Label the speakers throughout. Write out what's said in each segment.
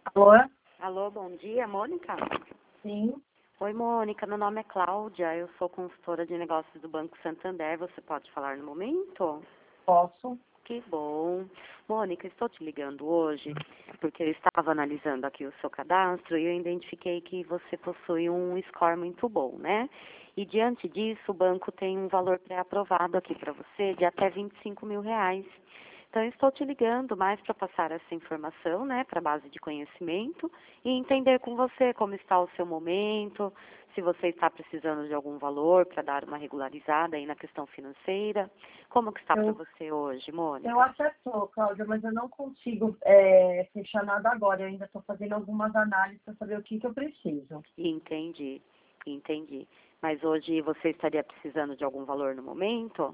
Speaker 1: Alô?
Speaker 2: Alô, bom dia, Mônica?
Speaker 1: Sim,
Speaker 2: Oi, Mônica, meu nome é Cláudia, eu sou consultora de negócios do Banco Santander, você pode falar no momento?
Speaker 1: posso.
Speaker 2: Que bom. Mônica, estou te ligando hoje porque eu estava analisando aqui o seu cadastro e eu identifiquei que você possui um score muito bom, né? E diante disso, o banco tem um valor pré-aprovado aqui para você de até R$ 25.000. Então, eu estou te ligando mais para passar essa informação, né, para a base de conhecimento e entender com você como está o seu momento, se você está precisando de algum valor para dar uma regularizada aí na questão financeira. Como que está para
Speaker 1: Eu,
Speaker 2: você hoje, Mônica?
Speaker 1: eu até tô, Cláudia, mas eu não consigo fechar nada agora. Eu ainda estou fazendo algumas análises para saber o que eu preciso.
Speaker 2: Entendi, entendi. Mas hoje você estaria precisando de algum valor no momento?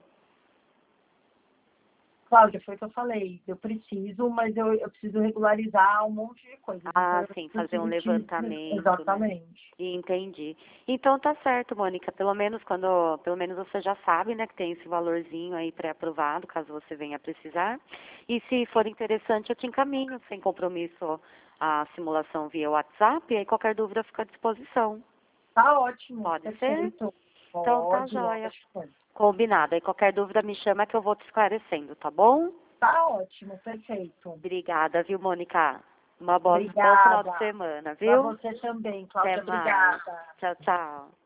Speaker 1: Cláudia, foi o que eu falei. Eu preciso, mas eu preciso regularizar um monte de coisas. Então,
Speaker 2: Ah,
Speaker 1: eu
Speaker 2: sim, fazer um
Speaker 1: preciso te...
Speaker 2: levantamento, né?
Speaker 1: Exatamente.
Speaker 2: Entendi. Então tá certo, Mônica. Pelo menos você já sabe, né, que tem esse valorzinho aí pré-aprovado, caso você venha precisar. E se for interessante, eu te encaminho, sem compromisso, a simulação via WhatsApp, e aí qualquer dúvida fica à disposição.
Speaker 1: Tá ótimo,
Speaker 2: Pode ser?
Speaker 1: perfeito.
Speaker 2: Então tá
Speaker 1: Pode,
Speaker 2: joia.
Speaker 1: lógico.
Speaker 2: Combinado. Aí qualquer dúvida me chama que eu vou te esclarecendo, tá bom?
Speaker 1: Tá ótimo, perfeito.
Speaker 2: Obrigada, viu, Mônica? Bom final de
Speaker 1: Obrigada.
Speaker 2: semana,
Speaker 1: Para
Speaker 2: viu?
Speaker 1: você também,
Speaker 2: Até
Speaker 1: Cláudia.
Speaker 2: mais.
Speaker 1: Obrigada.
Speaker 2: Tchau, tchau.